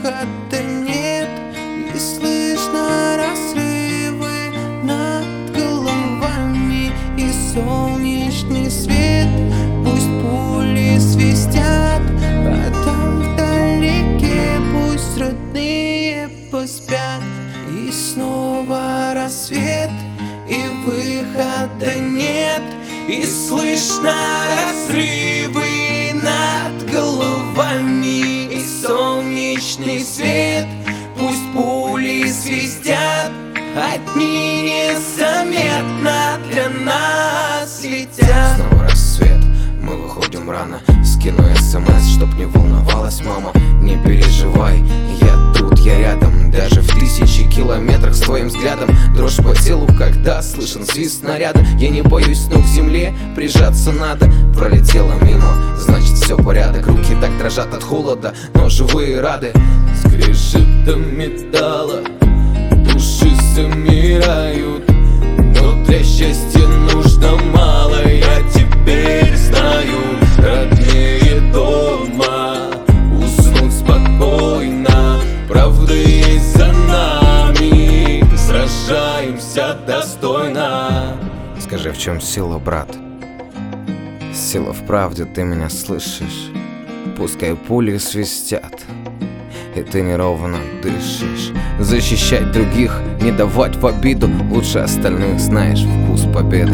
выхода нет, и слышно разрывы над головами и солнечный свет. Пусть пули свистят, а там вдалеке пусть родные поспят. И снова рассвет, и выхода нет, и слышно разрывы над головами и солнечный свет. Пусть пули свистят, одни незаметно для нас летят. Снова рассвет, мы выходим рано. Скину СМС, чтоб не волновалась мама. Не переживай, я тут, я рядом. Даже в 1000 километрах с твоим взглядом. Дрожь по телу, когда слышен свист снаряда. Я не боюсь ног к земле, прижаться надо. Пролетела мимо, значит все порядок. Руки так дрожат от холода, но живые рады. Скрежетом металла души замирают, но для счастья нужно мало. Я теперь знаю, родные дома, уснуть спокойно. Правда есть за нами, сражаемся достойно. Скажи, в чем сила, брат? Сила в правде, ты меня слышишь? Пускай пули свистят, и ты неровно дышишь. Защищать других, не давать в обиду. Лучше остальных знаешь вкус победы.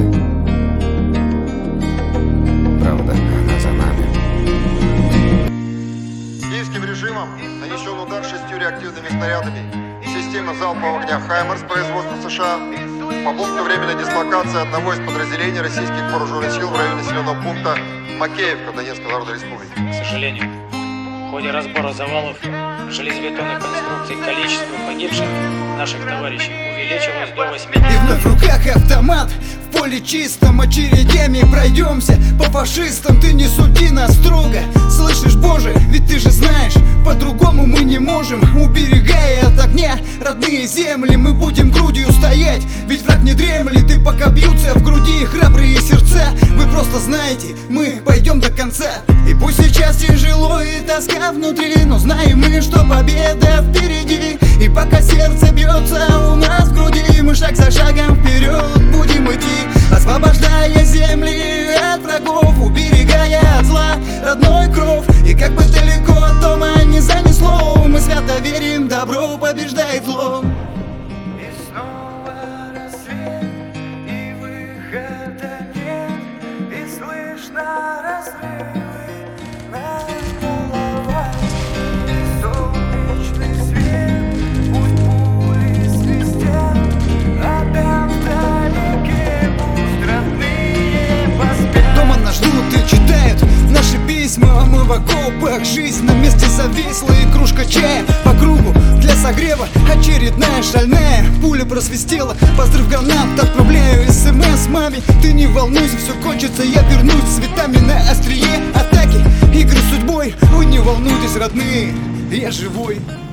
Правда, она за нами. Киевским режимом нанесен удар 6 реактивными снарядами системы залпового огня «Хаймерс» производства США по пункту временной дислокации одного из подразделений российских вооруженных сил в районе населенного пункта Макеевка Донецкой Народной Республики. К сожалению, в ходе разбора завалов железобетонных конструкций количество погибших наших товарищей увеличилось до 8. И вновь в руках автомат, в поле чистом очередями пройдемся. По фашистам ты не суди нас строго. Слышишь, Боже, ведь ты же знаешь, по-другому мы не можем. Уберегая от огня родные земли, мы будем грудью стоять. Ведь враг не дремлет, и пока бьются в груди храбрые сердца, вы просто знаете, мы пойдем до конца. И пусть сейчас тяжело и тоска внутри, но знаем мы, что победа впереди. И пока сердце бьется у нас в груди, мы шаг за шагом вперед будем идти, освобождая земли от врагов, уберегая от зла родной кров. И как бы далеко от дома не занесло, мы свято верим, добро побеждает зло. И снова рассвет, и выхода нет, и слышно разрывы над головами и солнечный свет. Пусть пули свистят, а там вдалеке пусть родные поспят. Дома нас ждут и читают наши письма, а мы в окопах. Жизнь на месте зависла, и кружка чая по кругу для согрева. Очередная шальная пуля просвистела. Поздрав гранат, отправляю СМС маме. Ты не волнуйся, все кончится, я вернусь с цветами на острие атаки. Игры с судьбой, вы не волнуйтесь, родные, я живой.